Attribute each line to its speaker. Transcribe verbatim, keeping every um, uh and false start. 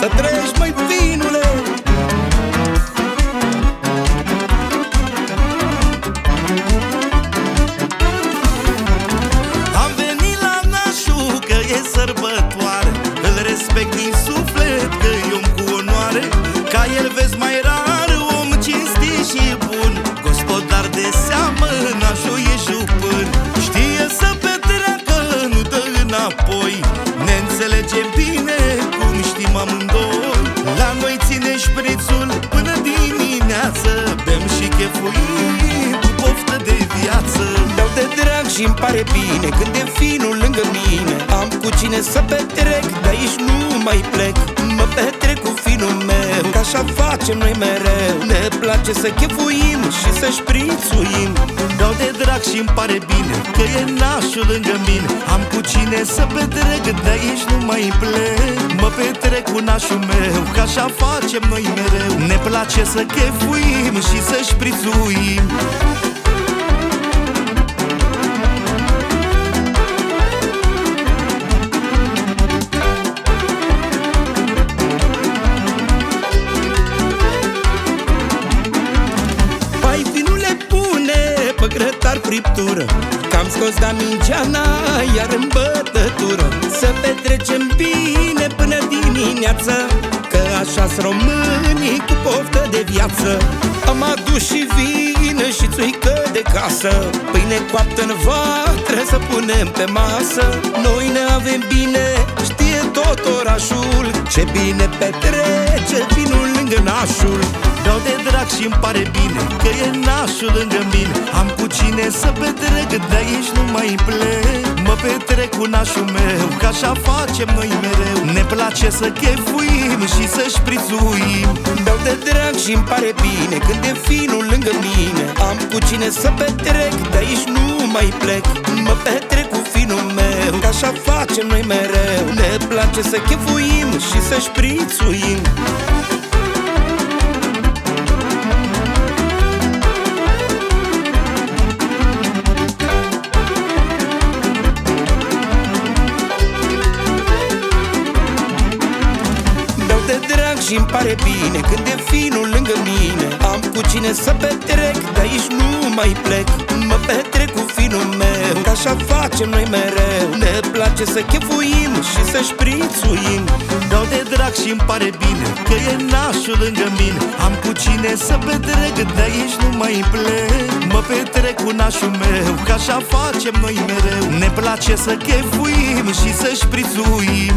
Speaker 1: să treci, măi, vinule.
Speaker 2: Am venit la nașul că e sărbătoare, îl respect din suflet că e om cu onoare. Ca el vezi mai rar, om cinstit și bun, gospodar de seamă, nașul e jupân. Știe să petreacă, nu dă înapoi, ne înțelegem bine cum știm amândoi. La noi ține șprițul până dimineață, bem și chefuim cu poftă de viață.
Speaker 1: Beau de drag și-mi pare bine când e finul lângă mine. Am cu cine să petrec, de aici nu mai plec. Mă petrec cu finul meu, că așa facem noi mereu. Ne place să chefuim și să șprițuim.
Speaker 2: Beau de drag și-mi pare bine că e nașul lângă mine. Am cu cine să petrec, de aici nu mai plec. Mă petrec cu nașul meu, că așa facem noi mereu. Ne place să chefuim și să șprițuim.
Speaker 1: Grătar friptură, că-am scos Damigeana iar în bătătură. Să petrecem bine până dimineață, că așa-s românii cu poftă de viață. Am adus și vin și țuică de casă, pâine coaptă în vatră să punem pe masă. Noi ne avem bine, știe tot orașul, ce bine petrece vinul lângă nașul.
Speaker 2: Beau de drag și-mi pare bine că e nașul lângă mine. Am cu cine să petrec, de aici nu mai plec. Mă petrec cu nașul meu, că așa facem noi mereu. Ne place să chefuim și să șprițuim.
Speaker 1: Beau de drag și-mi pare bine când e finul lângă mine. Am cu cine să petrec, de aici nu mai plec. Mă petrec cu finul meu, că așa facem noi mereu. Ne place să chefuim și să șprițuim. Și-mi pare bine când e finul lângă mine. Am cu cine să petrec, de aici nu mai plec. Mă petrec cu finul meu, că așa facem noi mereu. Ne place să chefuim și să șprițuim.
Speaker 2: Beau de drag și-mi pare bine că e nașul lângă mine. Am cu cine să petrec, de aici nu mai plec. Mă petrec cu nașul meu, că așa facem noi mereu. Ne place să chefuim și să șprițuim.